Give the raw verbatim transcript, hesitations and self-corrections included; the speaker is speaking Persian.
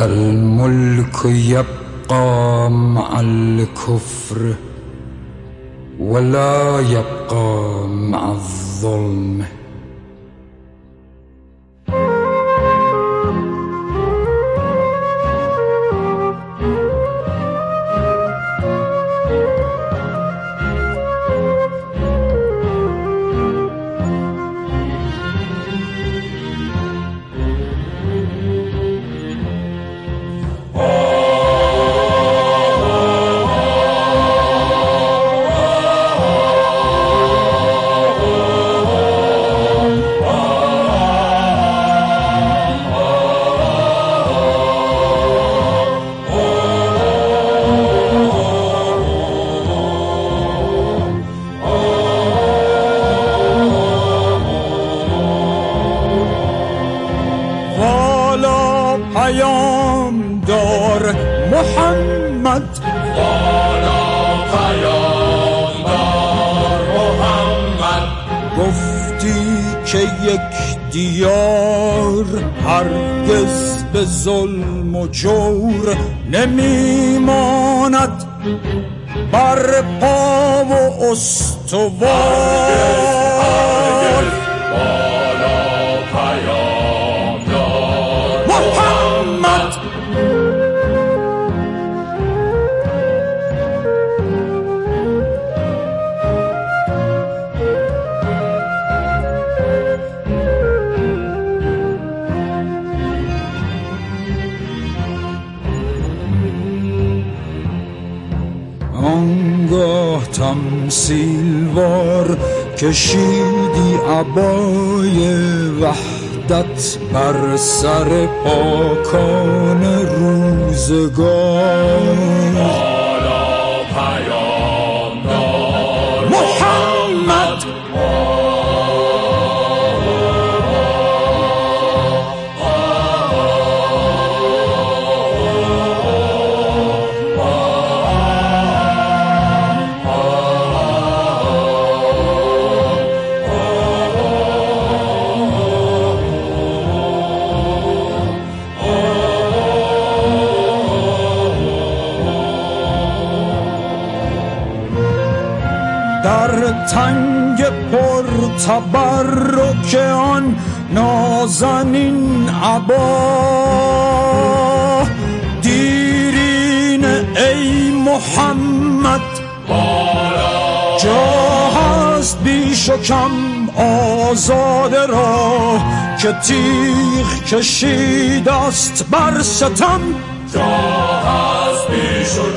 الملك يبقى مع الكفر ولا يبقى مع الظلم. پیام دار محمد، والا پیام دار محمد، گفتی که یک دیار هرگز به ظلم و جور نمیماند بر پا و استوار. آنگاه تمثیلوار کشیدی عبای وحدت بر سر پاکان روزگار. والا پیام دار محمد، در تنگ پر تبرک آن نازنین عبا دیرین ای محمد، جا هست بیش و کم آزاده را که تیغ کشید است بر ستم. جا هست بیش و